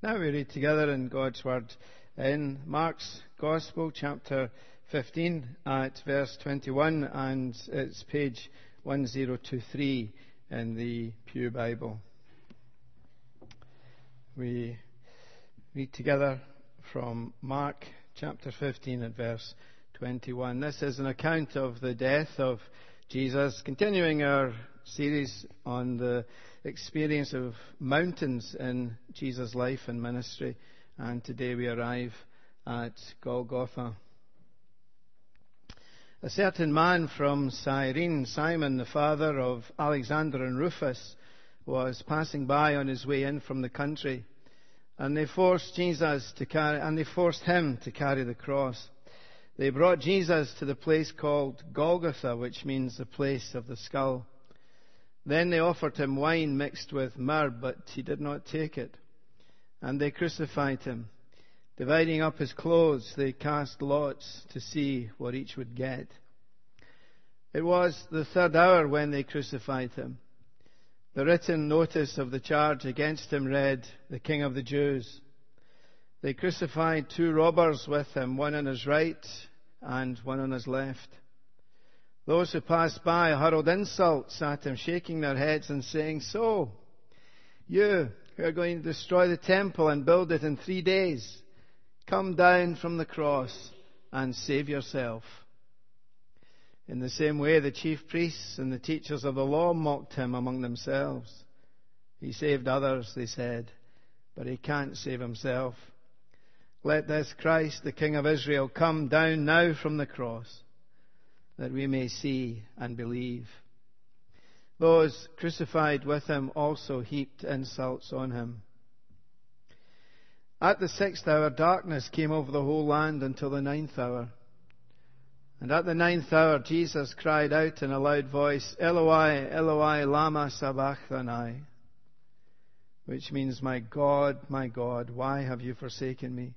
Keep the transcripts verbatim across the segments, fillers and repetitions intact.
Now we read together in God's Word in Mark's Gospel, chapter fifteen, at verse twenty-one, and it's page one thousand twenty-three in the Pew Bible. We read together from Mark chapter fifteen at verse twenty-one. This is an account of the death of Jesus, continuing our series on the experience of mountains in Jesus' life and ministry. And today we arrive at Golgotha. A certain man from Cyrene, Simon, the father of Alexander and Rufus, was passing by on his way in from the country, and they forced Jesus to carry, and they forced him to carry the cross. They brought Jesus to the place called Golgotha, which means the place of the skull. Then they offered him wine mixed with myrrh, but he did not take it. And they crucified him. Dividing up his clothes, they cast lots to see what each would get. It was the third hour when they crucified him. The written notice of the charge against him read, "The King of the Jews." They crucified two robbers with him, one on his right and one on his left. Those who passed by hurled insults at him, shaking their heads and saying, "So, you who are going to destroy the temple and build it in three days, come down from the cross and save yourself." In the same way, the chief priests and the teachers of the law mocked him among themselves. "He saved others," they said, "but he can't save himself. Let this Christ, the King of Israel, come down now from the cross, that we may see and believe." Those crucified with him also heaped insults on him. At the sixth hour, darkness came over the whole land until the ninth hour. And at the ninth hour, Jesus cried out in a loud voice, "Eloi, Eloi, lama sabachthani," which means, "My God, my God, why have you forsaken me?"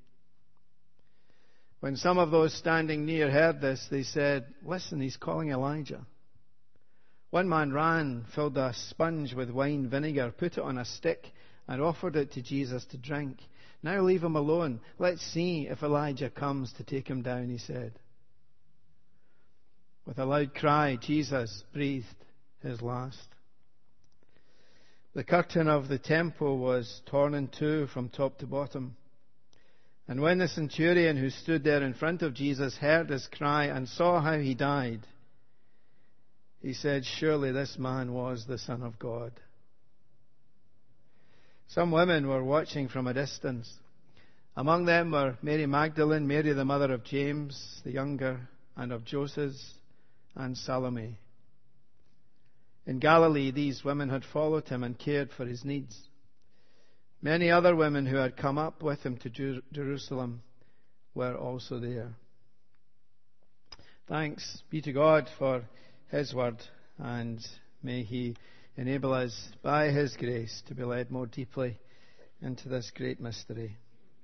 When some of those standing near heard this, they said, "Listen, he's calling Elijah." One man ran, filled a sponge with wine vinegar, put it on a stick, and offered it to Jesus to drink. "Now leave him alone. Let's see if Elijah comes to take him down," he said. With a loud cry, Jesus breathed his last. The curtain of the temple was torn in two from top to bottom. And when the centurion who stood there in front of Jesus heard his cry and saw how he died, he said, "Surely this man was the Son of God." Some women were watching from a distance. Among them were Mary Magdalene, Mary the mother of James the younger, and of Joseph, and Salome. In Galilee, these women had followed him and cared for his needs. Many other women who had come up with him to Jer- Jerusalem were also there. Thanks be to God for his word, and may he enable us by his grace to be led more deeply into this great mystery.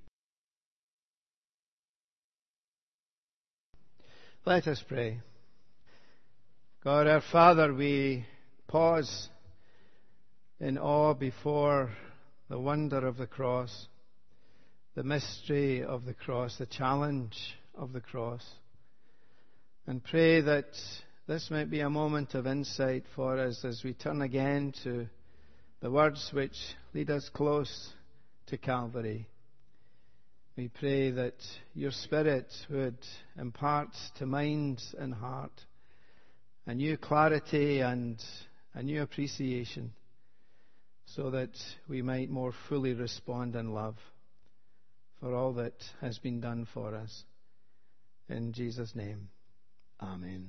Let us pray. God our Father, we pause in awe before the wonder of the cross, the mystery of the cross, the challenge of the cross, and pray that this might be a moment of insight for us as we turn again to the words which lead us close to Calvary. We pray that your Spirit would impart to mind and heart a new clarity and a new appreciation, so that we might more fully respond in love for all that has been done for us. In Jesus' name, amen.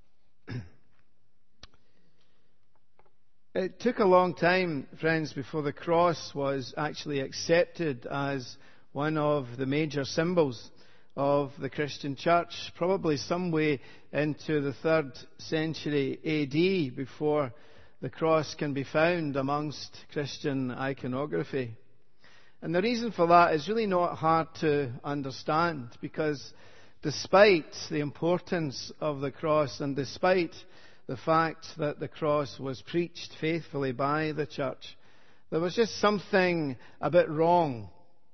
It took a long time, friends, before the cross was actually accepted as one of the major symbols of the Christian church, probably some way into the third century A D before the cross can be found amongst Christian iconography. And the reason for that is really not hard to understand, because despite the importance of the cross and despite the fact that the cross was preached faithfully by the church, there was just something a bit wrong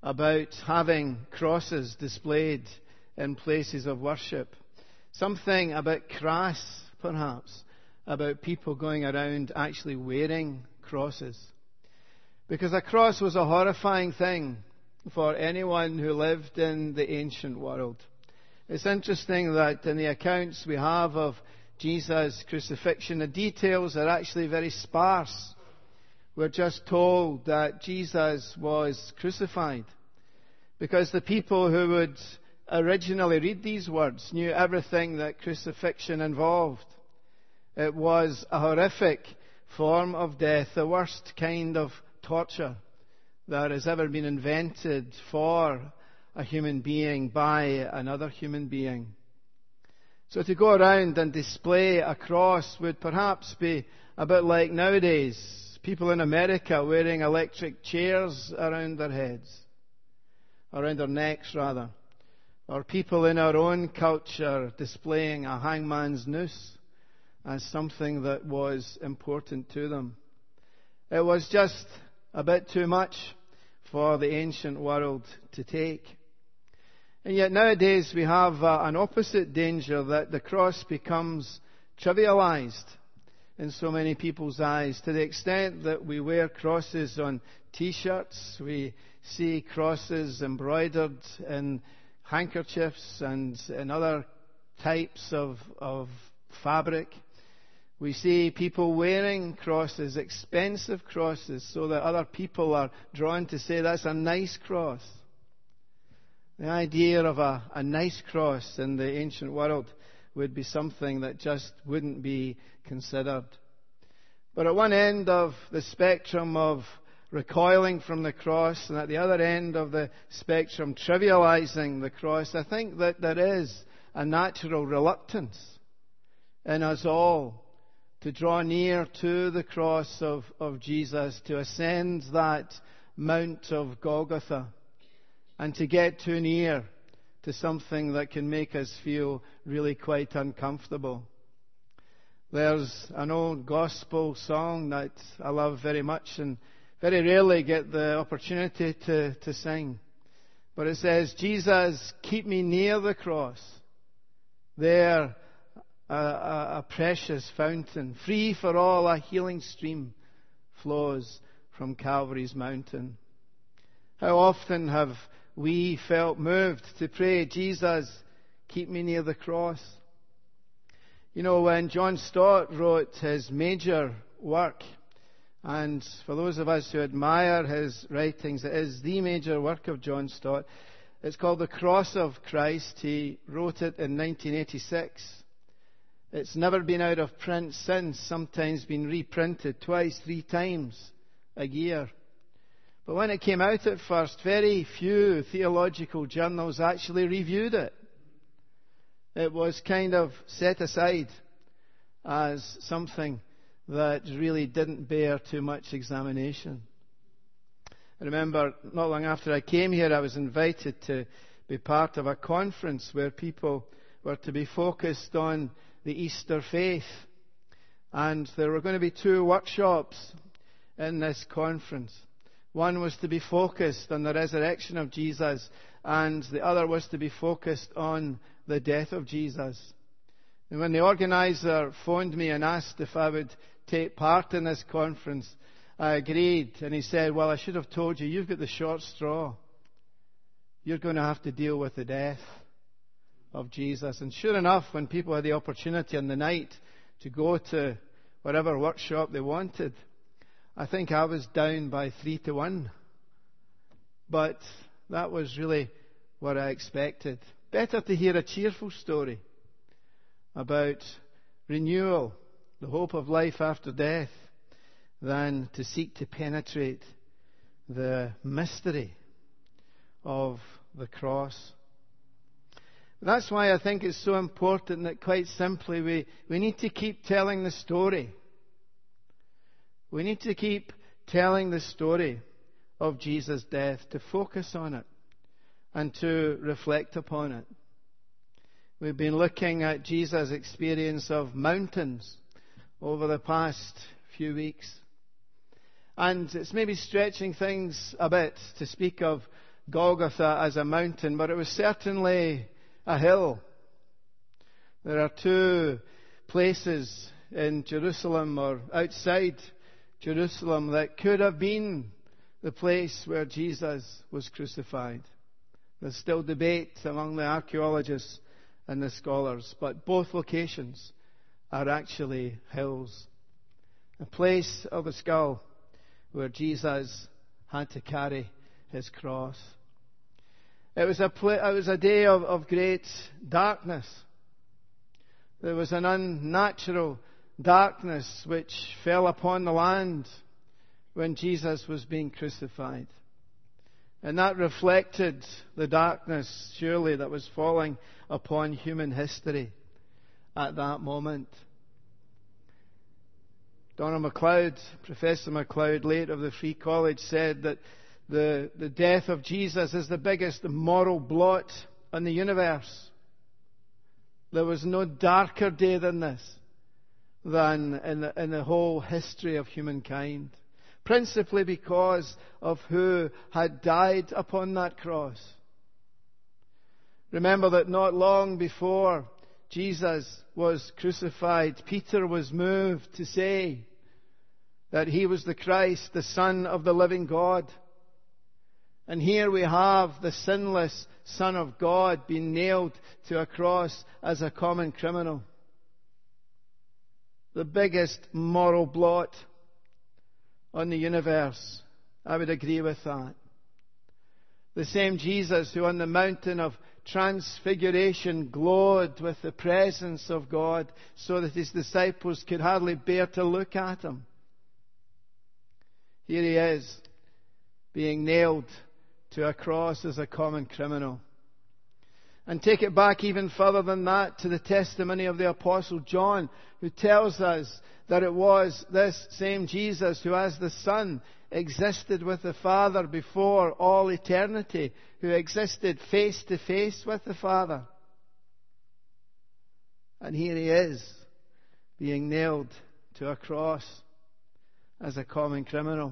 about having crosses displayed in places of worship. Something a bit crass, perhaps, about people going around actually wearing crosses. Because a cross was a horrifying thing for anyone who lived in the ancient world. It's interesting that in the accounts we have of Jesus' crucifixion, the details are actually very sparse. We're just told that Jesus was crucified, because the people who would originally read these words knew everything that crucifixion involved. It was a horrific form of death, the worst kind of torture that has ever been invented for a human being by another human being. So to go around and display a cross would perhaps be a bit like nowadays people in America wearing electric chairs around their heads, around their necks rather, or people in our own culture displaying a hangman's noose as something that was important to them. It was just a bit too much for the ancient world to take. And yet nowadays we have uh, an opposite danger, that the cross becomes trivialized in so many people's eyes, to the extent that we wear crosses on T-shirts, we see crosses embroidered in handkerchiefs and in other types of, of fabric. We see people wearing crosses, expensive crosses, so that other people are drawn to say that's a nice cross. The idea of a, a nice cross in the ancient world would be something that just wouldn't be considered. But at one end of the spectrum of recoiling from the cross, and at the other end of the spectrum trivializing the cross, I think that there is a natural reluctance in us all to draw near to the cross of, of Jesus, to ascend that Mount of Golgotha, and to get too near to something that can make us feel really quite uncomfortable. There's an old gospel song that I love very much and very rarely get the opportunity to, to sing. But it says, Jesus, keep me near the cross. There A, a, a precious fountain, free for all, a healing stream flows from Calvary's mountain. How often have we felt moved to pray, Jesus, keep me near the cross? You know, when John Stott wrote his major work, and for those of us who admire his writings, it is the major work of John Stott. It's called The Cross of Christ. He wrote it in nineteen eighty-six. It's never been out of print since, sometimes been reprinted twice, three times a year. But when it came out at first, very few theological journals actually reviewed it. It was kind of set aside as something that really didn't bear too much examination. I remember not long after I came here, I was invited to be part of a conference where people were to be focused on the Easter faith. And there were going to be two workshops in this conference. One was to be focused on the resurrection of Jesus, and the other was to be focused on the death of Jesus. And when the organizer phoned me and asked if I would take part in this conference, I agreed. And he said, well, I should have told you, you've got the short straw. You're going to have to deal with the death of Jesus. And sure enough, when people had the opportunity on the night to go to whatever workshop they wanted, I think I was down by three to one. But that was really what I expected. Better to hear a cheerful story about renewal, the hope of life after death, than to seek to penetrate the mystery of the cross. That's why I think it's so important that, quite simply, we, we need to keep telling the story. We need to keep telling the story of Jesus' death, to focus on it and to reflect upon it. We've been looking at Jesus' experience of mountains over the past few weeks. And it's maybe stretching things a bit to speak of Golgotha as a mountain, but it was certainly a hill. There are two places in Jerusalem or outside Jerusalem that could have been the place where Jesus was crucified. There's still debate among the archaeologists and the scholars, but both locations are actually hills. A place of the skull where Jesus had to carry his cross. It was a, pla- it was a day of, of great darkness. There was an unnatural darkness which fell upon the land when Jesus was being crucified. And that reflected the darkness, surely, that was falling upon human history at that moment. Donald MacLeod, Professor MacLeod, late of the Free College, said that the, the death of Jesus is the biggest moral blot on the universe. There was no darker day than this, than in the, in the whole history of humankind. Principally because of who had died upon that cross. Remember that not long before Jesus was crucified, Peter was moved to say that he was the Christ, the Son of the living God. And here we have the sinless Son of God being nailed to a cross as a common criminal. The biggest moral blot on the universe. I would agree with that. The same Jesus who on the mountain of transfiguration glowed with the presence of God so that his disciples could hardly bear to look at him. Here he is, being nailed to a cross as a common criminal. And take it back even further than that to the testimony of the Apostle John, who tells us that it was this same Jesus who, as the Son, existed with the Father before all eternity, who existed face to face with the Father. And here he is, being nailed to a cross as a common criminal.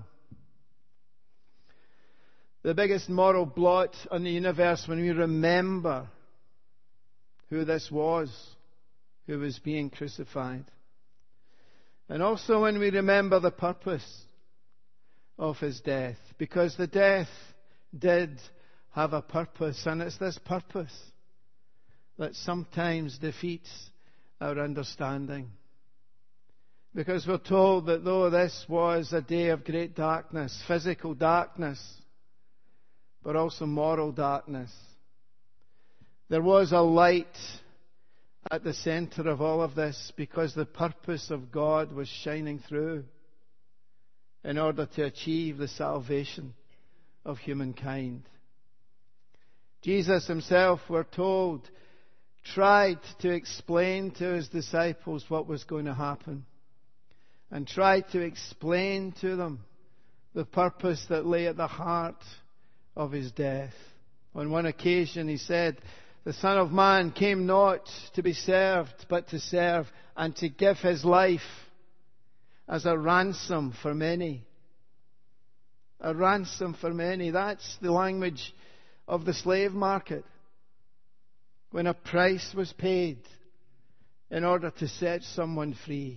The biggest moral blot on the universe when we remember who this was who was being crucified. And also when we remember the purpose of his death. Because the death did have a purpose, and it's this purpose that sometimes defeats our understanding. Because we're told that though this was a day of great darkness, physical darkness, but also moral darkness, there was a light at the center of all of this, because the purpose of God was shining through in order to achieve the salvation of humankind. Jesus himself, we're told, tried to explain to his disciples what was going to happen, and tried to explain to them the purpose that lay at the heart of his death. On one occasion he said, "The Son of Man came not to be served, but to serve, and to give his life as a ransom for many." A ransom for many. That's the language of the slave market. When a price was paid in order to set someone free.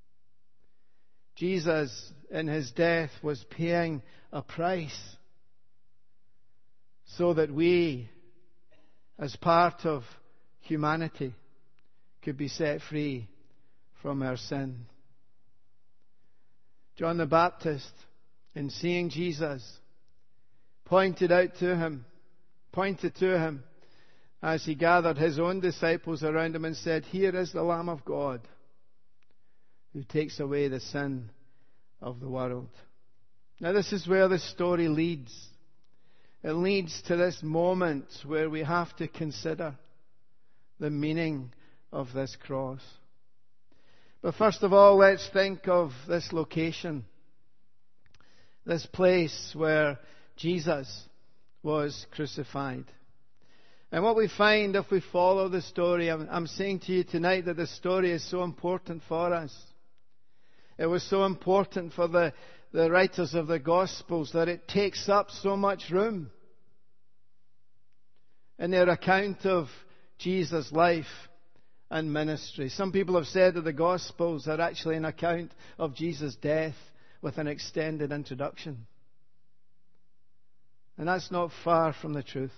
Jesus, in his death, was paying a price so that we, as part of humanity, could be set free from our sin. John the Baptist, in seeing Jesus, pointed out to him, pointed to him as he gathered his own disciples around him and said, "Here is the Lamb of God who takes away the sin of the world." Now this is where the story leads. It leads to this moment where we have to consider the meaning of this cross. But first of all, let's think of this location. This place where Jesus was crucified. And what we find if we follow the story, I'm, I'm saying to you tonight that the story is so important for us. It was so important for the, the writers of the Gospels that it takes up so much room in their account of Jesus' life and ministry. Some people have said that the Gospels are actually an account of Jesus' death with an extended introduction. And that's not far from the truth.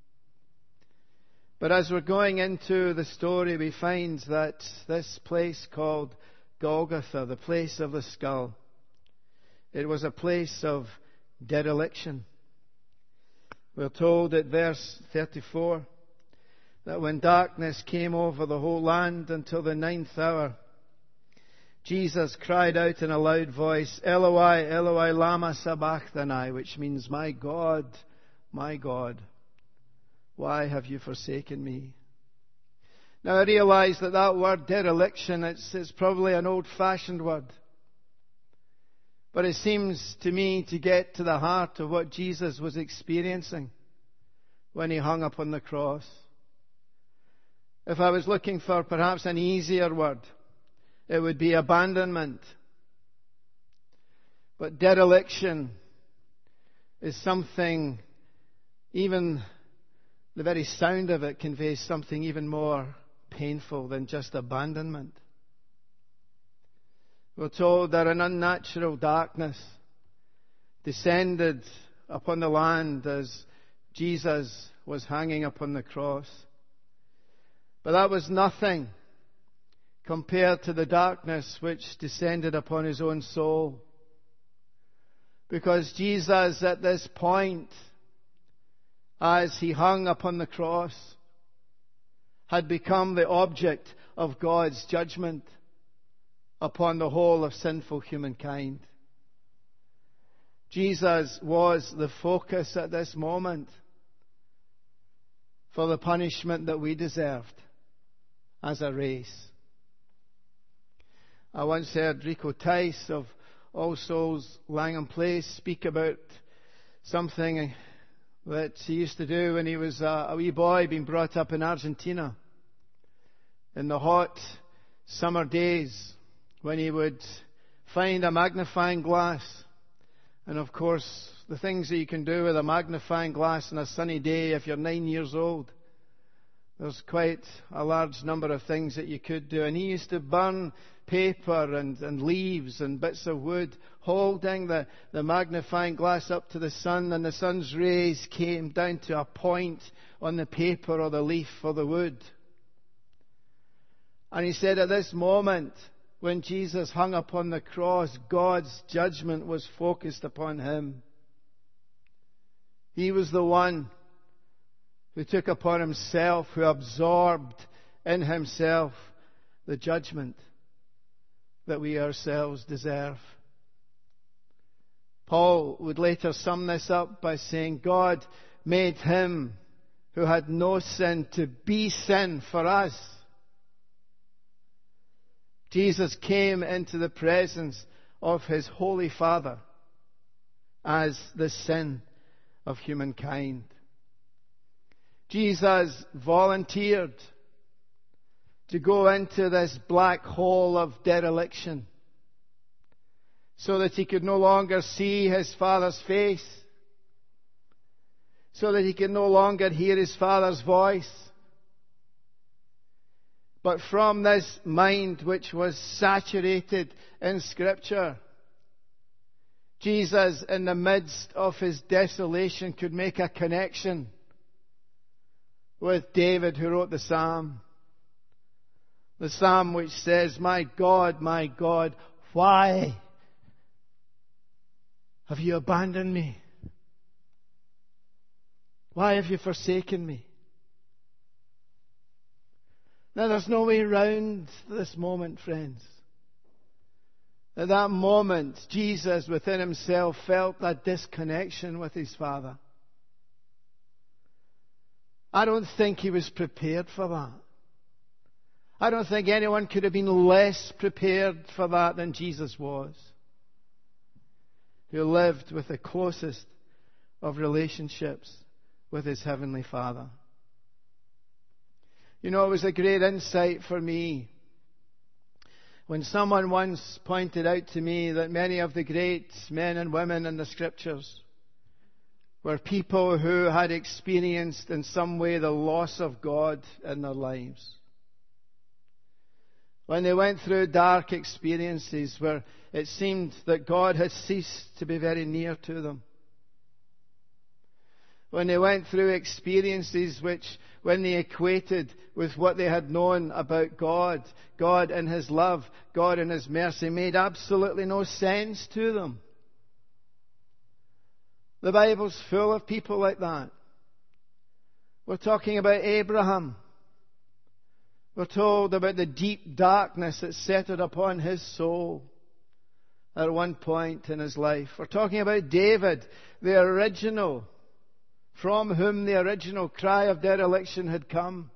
But as we're going into the story, we find that this place called Golgotha, the place of the skull, it was a place of dereliction. We're told at verse thirty-four that when darkness came over the whole land until the ninth hour, Jesus cried out in a loud voice, Eloi, Eloi, lama sabachthani, which means, my God, my God, why have you forsaken me? Now I realize that that word dereliction, it's, it's probably an old-fashioned word. But it seems to me to get to the heart of what Jesus was experiencing when he hung upon the cross. If I was looking for perhaps an easier word, it would be abandonment. But dereliction is something, even the very sound of it conveys something even more painful than just abandonment. We're told that an unnatural darkness descended upon the land as Jesus was hanging upon the cross. But that was nothing compared to the darkness which descended upon his own soul. Because Jesus, at this point, as he hung upon the cross, had become the object of God's judgment upon the whole of sinful humankind. Jesus was the focus at this moment for the punishment that we deserved as a race. I once heard Rico Tice of All Souls Langham Place speak about something that he used to do when he was a, a wee boy being brought up in Argentina. In the hot summer days, when he would find a magnifying glass. And of course, the things that you can do with a magnifying glass on a sunny day if you're nine years old, there's quite a large number of things that you could do. And he used to burn paper and, and leaves and bits of wood, holding the, the magnifying glass up to the sun, and the sun's rays came down to a point on the paper or the leaf or the wood. And he said at this moment, when Jesus hung upon the cross, God's judgment was focused upon him. He was the one who took upon himself, who absorbed in himself the judgment that we ourselves deserve. Paul would later sum this up by saying, God made him who had no sin to be sin for us. Jesus came into the presence of his Holy Father as the sin of humankind. Jesus volunteered to go into this black hole of dereliction so that he could no longer see his Father's face, so that he could no longer hear his Father's voice. But from this mind which was saturated in Scripture, Jesus, in the midst of his desolation, could make a connection with David, who wrote the Psalm. The Psalm which says, My God, my God, why have you abandoned me? Why have you forsaken me? Now, there's no way around this moment, friends. At that moment, Jesus within himself felt that disconnection with his Father. I don't think he was prepared for that. I don't think anyone could have been less prepared for that than Jesus was, who lived with the closest of relationships with his Heavenly Father. You know, it was a great insight for me when someone once pointed out to me that many of the great men and women in the Scriptures were people who had experienced in some way the loss of God in their lives. When they went through dark experiences where it seemed that God had ceased to be very near to them. When they went through experiences which, when they equated with what they had known about God, God and His love, God and His mercy, made absolutely no sense to them. The Bible's full of people like that. We're talking about Abraham. We're told about the deep darkness that settled upon his soul at one point in his life. We're talking about David, the original, from whom the original cry of dereliction had come.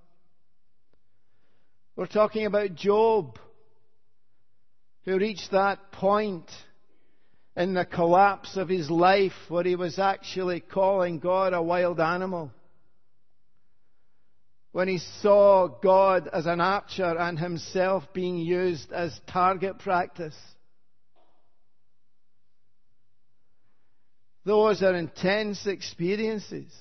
We're talking about Job, who reached that point in the collapse of his life where he was actually calling God a wild animal. When he saw God as an archer and himself being used as target practice. Those are intense experiences.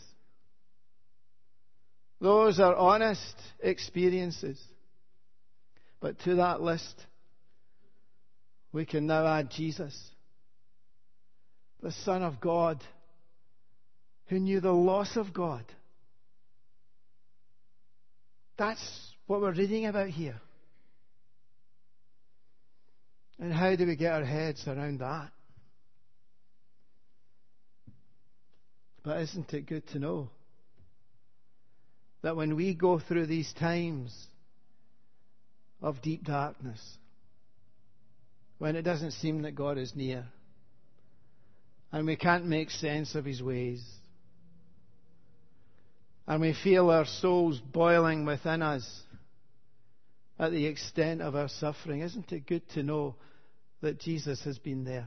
Those are honest experiences. But to that list, we can now add Jesus, the Son of God, who knew the loss of God. That's what we're reading about here. And how do we get our heads around that? But isn't it good to know that when we go through these times of deep darkness, when it doesn't seem that God is near, and we can't make sense of His ways, and we feel our souls boiling within us at the extent of our suffering, isn't it good to know that Jesus has been there?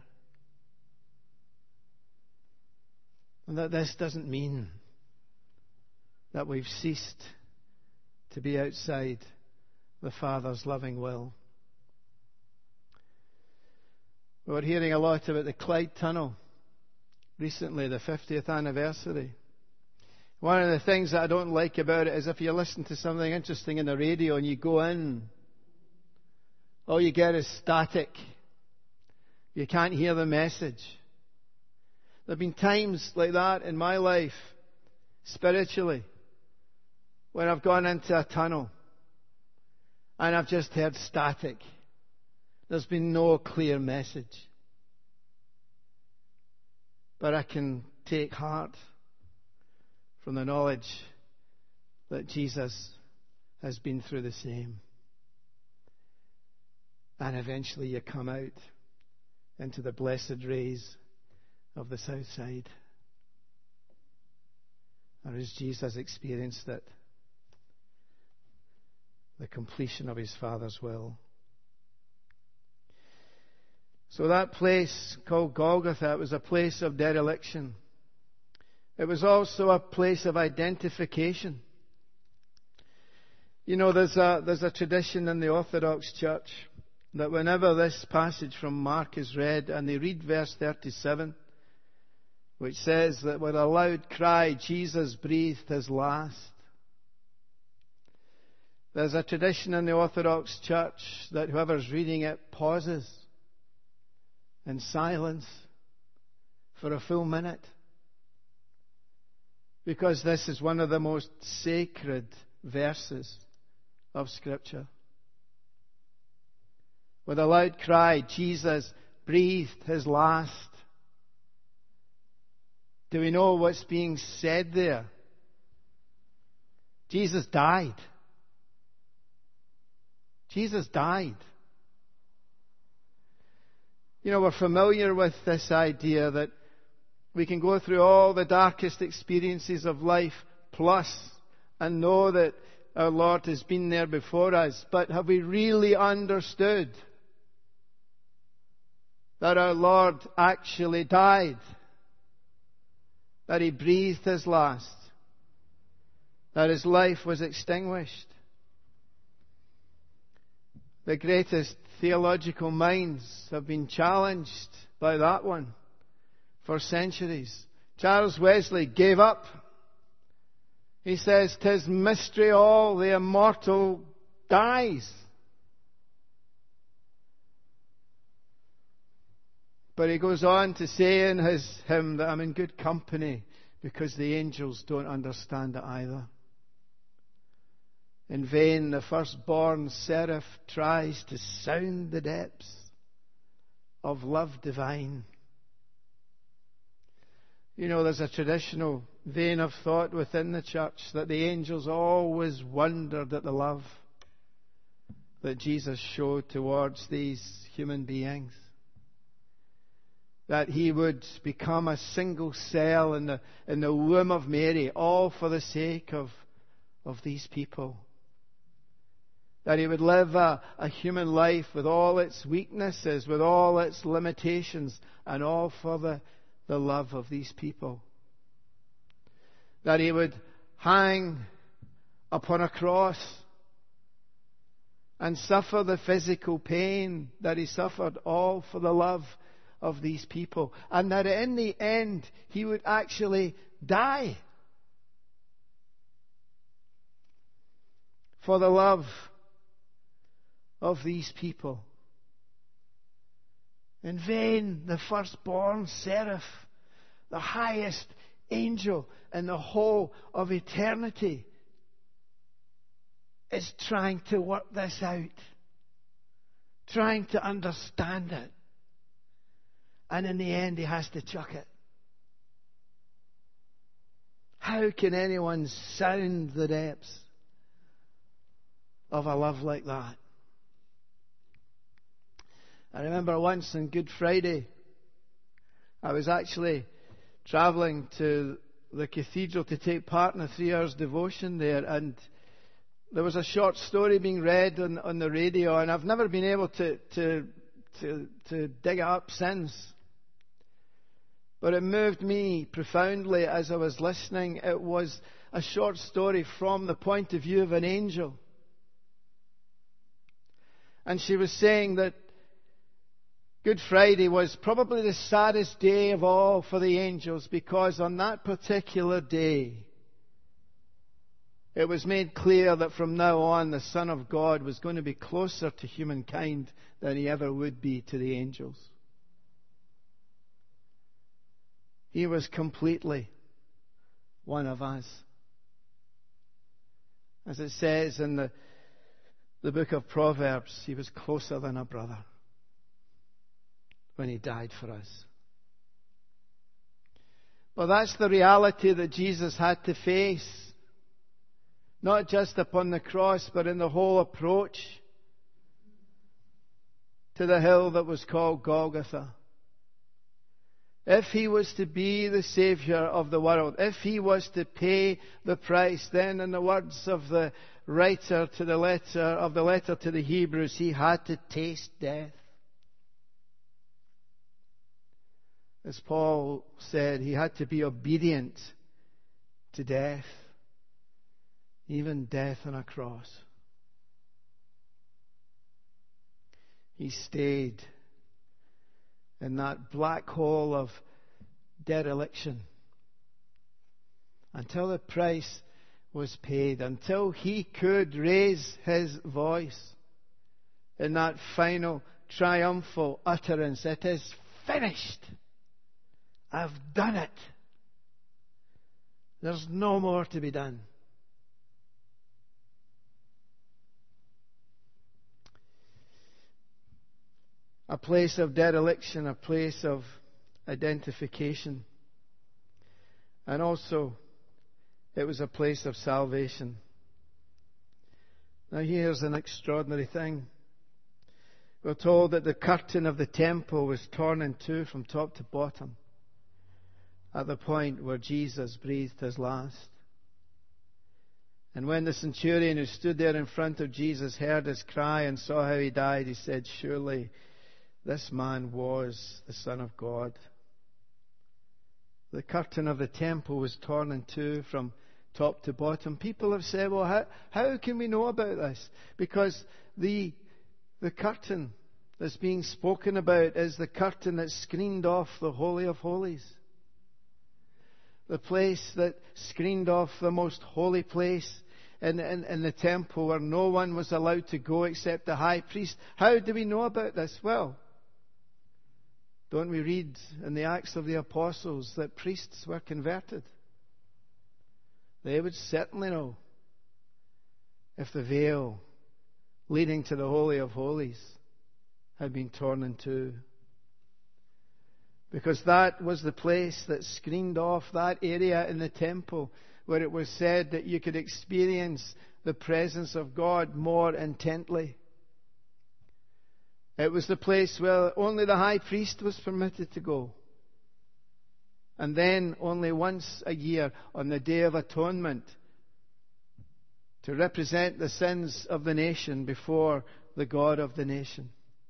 And that this doesn't mean that we've ceased to be outside the Father's loving will. We were hearing a lot about the Clyde Tunnel recently, the fiftieth anniversary. One of the things that I don't like about it is if you listen to something interesting in the radio and you go in, all you get is static. You can't hear the message. There have been times like that in my life, spiritually, when I've gone into a tunnel and I've just heard static. There's been no clear message. But I can take heart from the knowledge that Jesus has been through the same. And eventually you come out into the blessed rays of the south side. Or as Jesus experienced it, the completion of His Father's will. So that place called Golgotha, it was a place of dereliction. It was also a place of identification. You know, there's a, there's a tradition in the Orthodox Church that whenever this passage from Mark is read and they read verse thirty-seven, which says that with a loud cry, Jesus breathed His last. There's a tradition in the Orthodox Church that whoever's reading it pauses in silence for a full minute. Because this is one of the most sacred verses of Scripture. With a loud cry, Jesus breathed His last. Do we know what's being said there? Jesus died. Jesus died. You know, we're familiar with this idea that we can go through all the darkest experiences of life plus and know that our Lord has been there before us. But have we really understood that our Lord actually died? That He breathed His last? That His life was extinguished? The greatest theological minds have been challenged by that one for centuries, Charles Wesley gave up. He says, "'Tis mystery all, the immortal dies." But he goes on to say in his hymn that I'm in good company because the angels don't understand it either. In vain the firstborn seraph tries to sound the depths of love divine. You know, there's a traditional vein of thought within the church that the angels always wondered at the love that Jesus showed towards these human beings. That he would become a single cell in the, in the womb of Mary, all for the sake of, of these people. That he would live a, a human life with all its weaknesses, with all its limitations, and all for the, the love of these people. That he would hang upon a cross and suffer the physical pain that he suffered, all for the love of these people. And that in the end, he would actually die for the love of these people. In vain, the firstborn seraph, the highest angel in the whole of eternity, is trying to work this out, trying to understand it. And in the end, he has to chuck it. How can anyone sound the depths of a love like that? I remember once on Good Friday, I was actually travelling to the cathedral to take part in a three hours devotion there, and there was a short story being read on, on the radio, and I've never been able to, to, to, to dig it up since. But it moved me profoundly as I was listening. It was a short story from the point of view of an angel. And she was saying that Good Friday was probably the saddest day of all for the angels, because on that particular day, it was made clear that from now on the Son of God was going to be closer to humankind than he ever would be to the angels. He was completely one of us. As it says in the, the book of Proverbs, he was closer than a brother when he died for us. Well, that's the reality that Jesus had to face. Not just upon the cross, but in the whole approach to the hill that was called Golgotha. If he was to be the Saviour of the world, if he was to pay the price, then in the words of the writer to the letter of the letter to the Hebrews, he had to taste death. As Paul said, he had to be obedient to death, even death on a cross. He stayed in that black hole of dereliction until the price was paid, until he could raise his voice in that final triumphal utterance, "It is finished. I've done it. There's no more to be done." A place of dereliction, a place of identification. And also, it was a place of salvation. Now here's an extraordinary thing. We're told that the curtain of the temple was torn in two from top to bottom at the point where Jesus breathed his last. And when the centurion who stood there in front of Jesus heard his cry and saw how he died, he said, "Surely this man was the Son of God." The curtain of the temple was torn in two from top to bottom. People have said, well, how, how can we know about this? Because the, the curtain that's being spoken about is the curtain that screened off the Holy of Holies. the place that screened off the most holy place in, in, in the temple where no one was allowed to go except the high priest. How do we know about this? Well, don't we read in the Acts of the Apostles that priests were converted? They would certainly know if the veil leading to the Holy of Holies had been torn in two. Because that was the place that screened off that area in the temple where it was said that you could experience the presence of God more intently. It was the place where only the high priest was permitted to go. And then only once a year on the Day of Atonement to represent the sins of the nation before the God of the nation.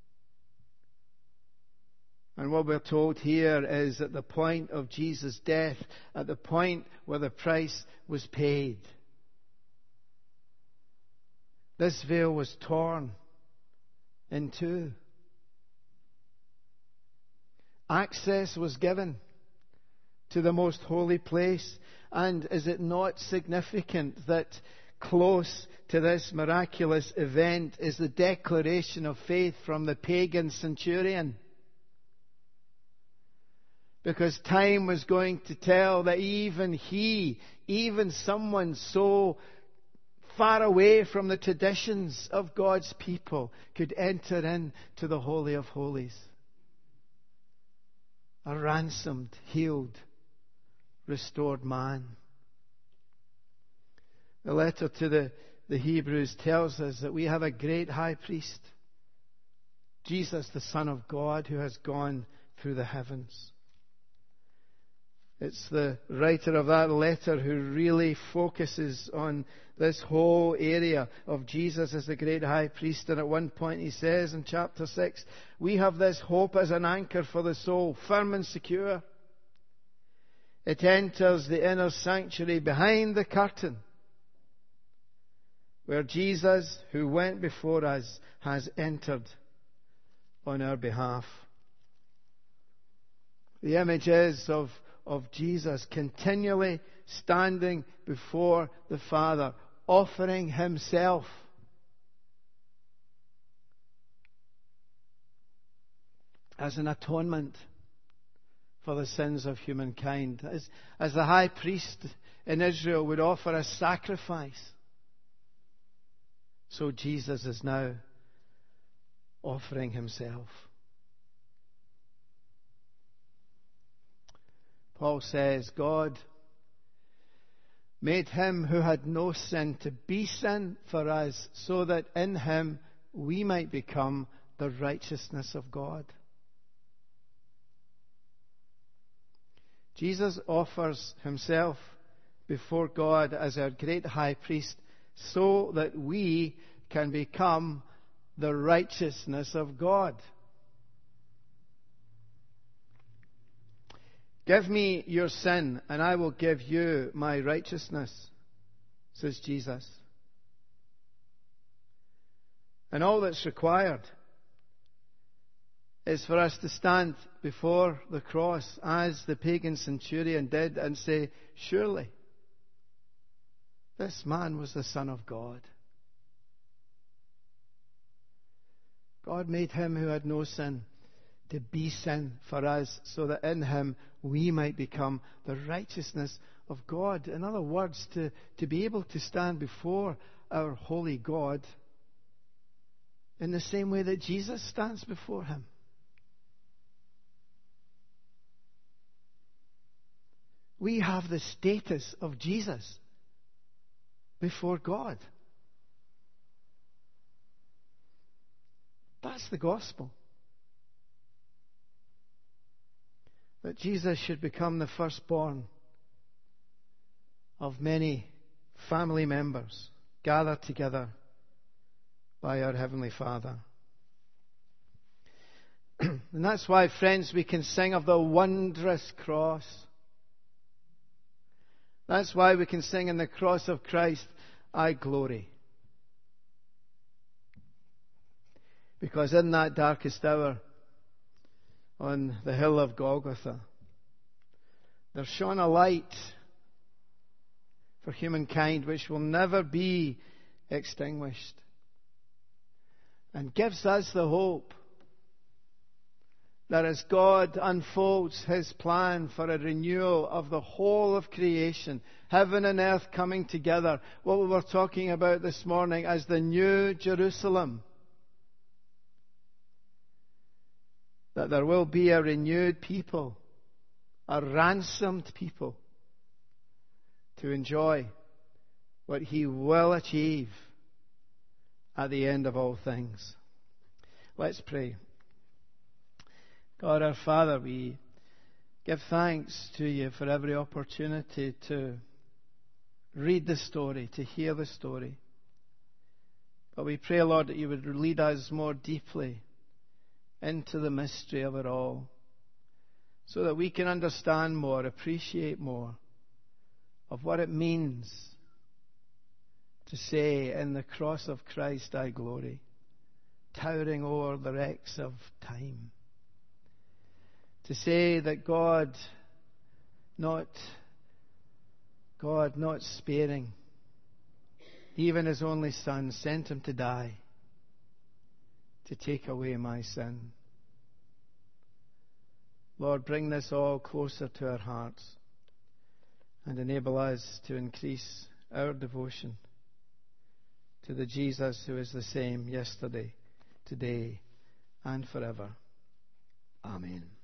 And what we're told here is at the point of Jesus' death, at the point where the price was paid, this veil was torn in two. Access was given to the most holy place. And is it not significant that close to this miraculous event is the declaration of faith from the pagan centurion? Because time was going to tell that even he, even someone so far away from the traditions of God's people, could enter into the Holy of Holies. A ransomed, healed, restored man. The letter to the, the Hebrews tells us that we have a great high priest, Jesus, the Son of God, who has gone through the heavens. It's the writer of that letter who really focuses on this whole area of Jesus as the great high priest. And at one point he says in chapter six, we have this hope as an anchor for the soul, firm and secure. It enters the inner sanctuary behind the curtain, where Jesus, who went before us, has entered on our behalf. The image is of of Jesus continually standing before the Father, offering himself as an atonement for the sins of humankind. As, as the high priest in Israel would offer a sacrifice, so Jesus is now offering himself. Paul says, God made him who had no sin to be sin for us, so that in him we might become the righteousness of God. Jesus offers himself before God as our great high priest, so that we can become the righteousness of God. Give me your sin, and I will give you my righteousness, says Jesus. And all that's required is for us to stand before the cross as the pagan centurion did and say, surely this man was the Son of God. God made him who had no sin to be sin for us, so that in him we might become the righteousness of God. In other words, to, to be able to stand before our holy God in the same way that Jesus stands before him. We have the status of Jesus before God. That's the gospel. That Jesus should become the firstborn of many family members gathered together by our Heavenly Father. And that's why, friends, we can sing of the wondrous cross. That's why we can sing in the cross of Christ, I glory. Because in that darkest hour, on the hill of Golgotha, there shone a light for humankind which will never be extinguished, and gives us the hope that as God unfolds His plan for a renewal of the whole of creation, heaven and earth coming together, what we were talking about this morning as the New Jerusalem, that there will be a renewed people, a ransomed people, to enjoy what He will achieve at the end of all things. Let's pray. God our Father, we give thanks to You for every opportunity to read the story, to hear the story. But we pray, Lord, that You would lead us more deeply into the mystery of it all, so that we can understand more, appreciate more of what it means to say, in the cross of Christ I glory, towering over the wrecks of time. To say that God, not God, not sparing, even His only Son, sent Him to die to take away my sin. Lord, bring this all closer to our hearts and enable us to increase our devotion to the Jesus who is the same yesterday, today, and forever. Amen.